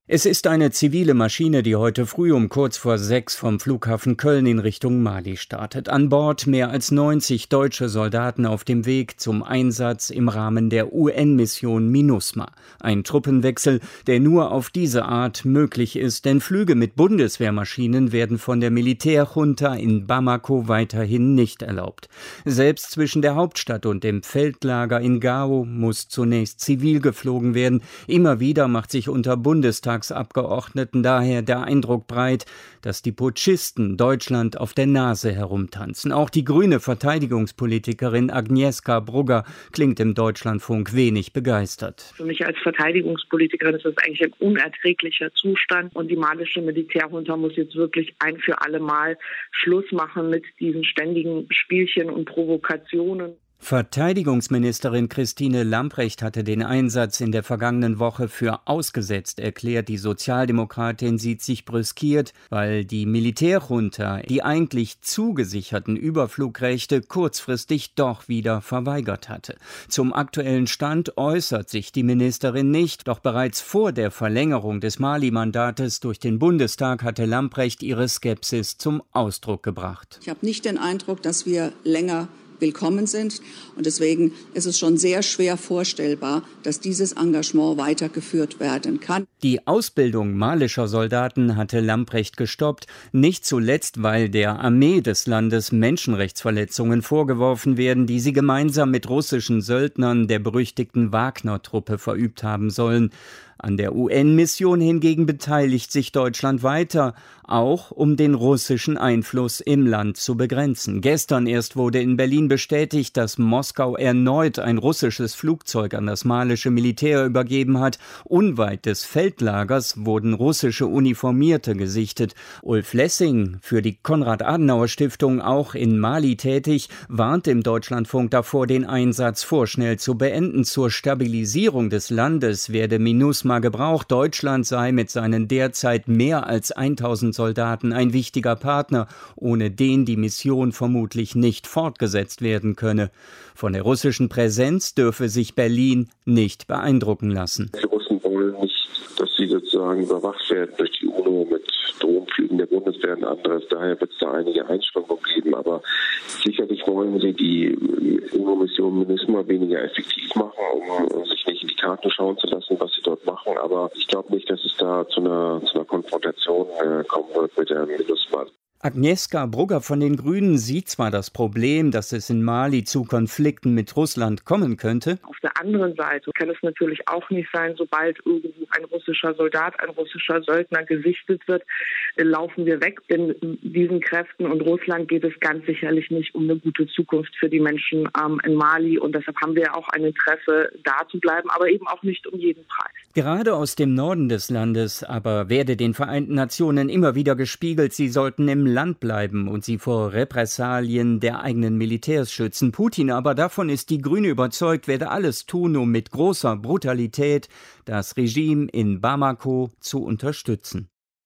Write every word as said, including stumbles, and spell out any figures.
Es ist eine zivile Maschine, die heute früh um kurz vor sechs vom Flughafen Köln in Richtung Mali startet. An Bord mehr als neunzig deutsche Soldaten auf dem Weg zum Einsatz im Rahmen der U N-Mission MINUSMA. Ein Truppenwechsel, der nur auf diese Art möglich ist, denn Flüge mit Bundeswehrmaschinen werden von der Militärjunta in Bamako weiterhin nicht erlaubt. Selbst zwischen der Hauptstadt und dem Feldlager in Gao muss zunächst zivil geflogen werden. Immer wieder macht sich unter Bundestag Abgeordneten daher der Eindruck breit, dass die Putschisten Deutschland auf der Nase herumtanzen. Auch die grüne Verteidigungspolitikerin Agnieszka Brugger klingt im Deutschlandfunk wenig begeistert. Für mich als Verteidigungspolitikerin ist das eigentlich ein unerträglicher Zustand und die malische Militärjunta muss jetzt wirklich ein für alle Mal Schluss machen mit diesen ständigen Spielchen und Provokationen. Verteidigungsministerin Christine Lambrecht hatte den Einsatz in der vergangenen Woche für ausgesetzt erklärt. Die Sozialdemokratin sieht sich brüskiert, weil die Militärjunta die eigentlich zugesicherten Überflugrechte kurzfristig doch wieder verweigert hatte. Zum aktuellen Stand äußert sich die Ministerin nicht, doch bereits vor der Verlängerung des Mali-Mandates durch den Bundestag hatte Lambrecht ihre Skepsis zum Ausdruck gebracht. Ich habe nicht den Eindruck, dass wir länger willkommen sind. Und deswegen ist es schon sehr schwer vorstellbar, dass dieses Engagement weitergeführt werden kann. Die Ausbildung malischer Soldaten hatte Lambrecht gestoppt, nicht zuletzt, weil der Armee des Landes Menschenrechtsverletzungen vorgeworfen werden, die sie gemeinsam mit russischen Söldnern der berüchtigten Wagner-Truppe verübt haben sollen. An der U N-Mission hingegen beteiligt sich Deutschland weiter, auch um den russischen Einfluss im Land zu begrenzen. Gestern erst wurde in Berlin bestätigt, dass Moskau erneut ein russisches Flugzeug an das malische Militär übergeben hat. Unweit des Feldlagers wurden russische Uniformierte gesichtet. Ulf Lessing, für die Konrad-Adenauer-Stiftung auch in Mali tätig, warnt im Deutschlandfunk davor, den Einsatz vorschnell zu beenden. Zur Stabilisierung des Landes werde MINUSMA gebraucht. Deutschland sei mit seinen derzeit mehr als tausend Soldaten ein wichtiger Partner, ohne den die Mission vermutlich nicht fortgesetzt werden könne. Von der russischen Präsenz dürfe sich Berlin nicht beeindrucken lassen. Die Russen wollen nicht, dass sie sozusagen überwacht werden durch die UNO mit Drohnenflügen der Bundeswehr und anderes. Daher wird es da einige Einschränkungen geben. Aber sicherlich wollen sie die UNO-Mission MINUSMA weniger effektiv machen, um sich nicht in die Karten schauen zu lassen, was sie dort machen. Aber ich glaube nicht, dass es da zu einer, zu einer Konfrontation äh, kommen wird mit der MINUSMA. Agnieszka Brugger von den Grünen sieht zwar das Problem, dass es in Mali zu Konflikten mit Russland kommen könnte. Auf der anderen Seite kann es natürlich auch nicht sein, sobald irgendwo ein russischer Soldat, ein russischer Söldner gesichtet wird, laufen wir weg. In diesen Kräften und Russland geht es ganz sicherlich nicht um eine gute Zukunft für die Menschen ähm, in Mali. Und deshalb haben wir auch ein Interesse, da zu bleiben, aber eben auch nicht um jeden Preis. Gerade aus dem Norden des Landes aber werde den Vereinten Nationen immer wieder gespiegelt, sie sollten im Land bleiben und sie vor Repressalien der eigenen Militärs schützen. Putin aber, davon ist die Grüne überzeugt, werde alles tun, um mit großer Brutalität das Regime in Bamako zu unterstützen.